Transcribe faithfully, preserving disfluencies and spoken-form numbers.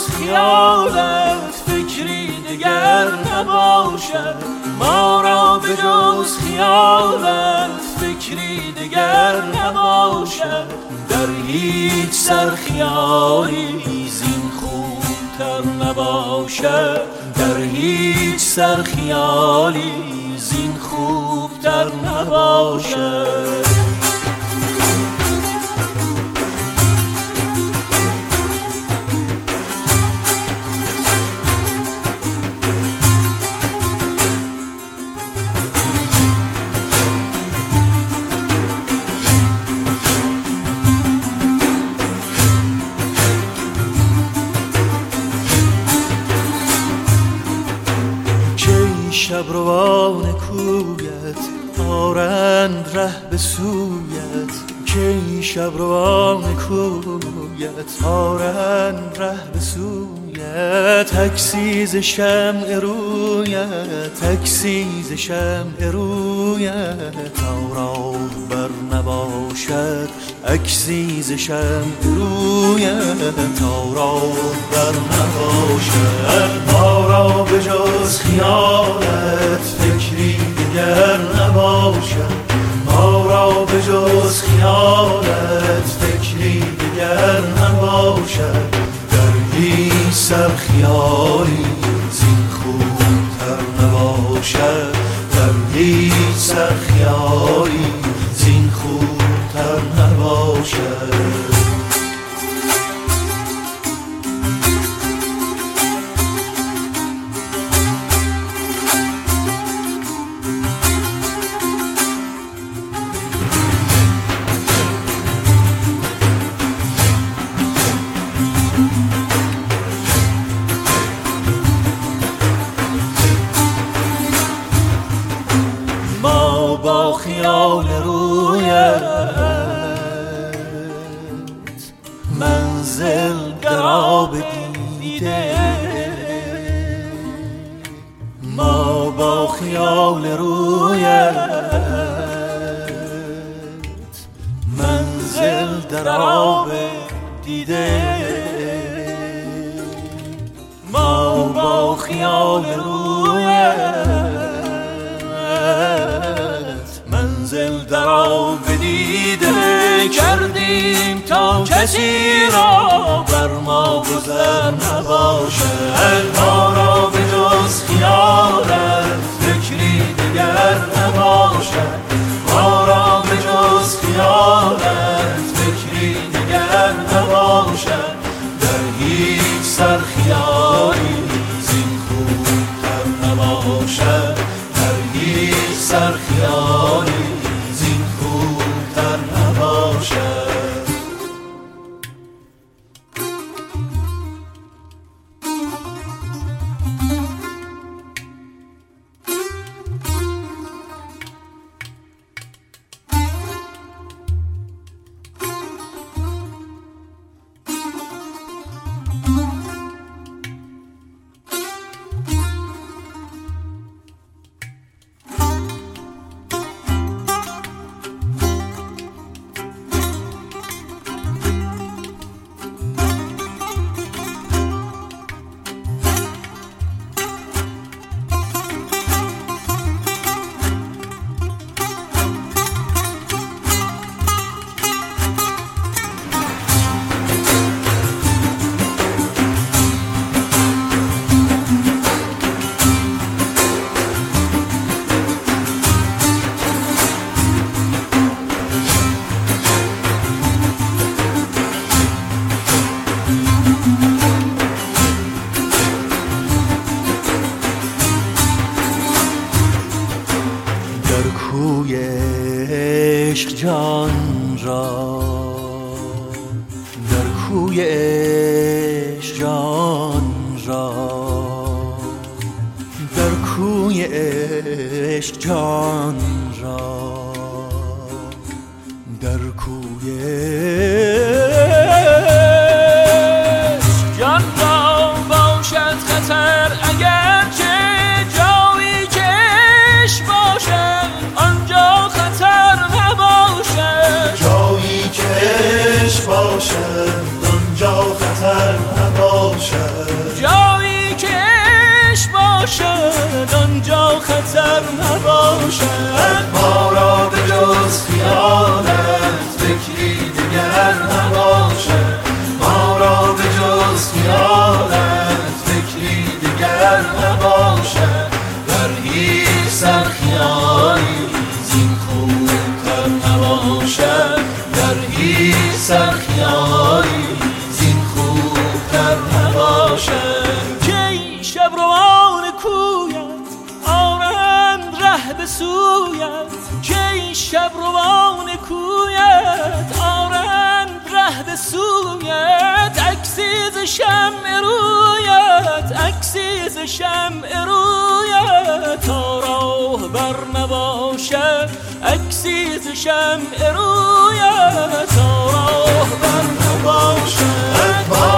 خیالت فکری دگر نباشد، ما را به جز خیالت فکری دگر نباشد. در هیچ سر خیالی زین خوبتر نباشد، در هیچ سر خیالی زین خوبتر نباشد. شبروان کویت آرند ره به سویت، که شبروان کویت آرند ره به سویت. تکسیز شمع رویت، تکسیز شمع رویت، تا راه بر نباشد اکسیز شمع رویت، تا راه بر نباشد. ما را به جز خیالت فکری دیگر نباشد، ما را به جز خیالت فکری دیگر نباشد. در هیچ سر خیالی زین خوبتر نباشد، در هیچ سر خیالی زین خوبتر نباشد. با خیال رویت منزل قراب دیده، ما با خیال رویت منزل در آب دیده، ما با خیال رویت منزل در آب دیده کردیم تا کسی را بر ما گذر نباشد. ما را به جز خیالت فکری دیگر نباشد، ما را به جز خیالت فکری دیگر نباشد. در هیچ سر خیالی زین خوبتر نباشد، در هیچ سر خیالی زین خوبتر نباشد. کوی عشق جان را، در کوی عشق جان را، در کوی عشق جان را، در کوی عشق جان را باشد خطر اگر چه جایی که عشق باشد آنجا خطر نباشد، جایی که عشق باشد آنجا خطر خطر نباشد، جایی که عشق باشد آنجا خطر نباشد. ما را به جز خیالت فکری دیگر نباشد، ما را به جز خیالت فکری دیگر نباشد. در هیچ سر خیالی زین خوبتر نباشد، در هیچ سر خیالی زین خوبتر نباشد. کی شب روان کویت آرند ره به سویت، کی شب روان کویت آرند ره به سویت. عکسی ز شمع رویت، عکسی ز شمع رویت. تا راه بر نباشد عکسی ز شمع رویت، تا راه بر نباشد.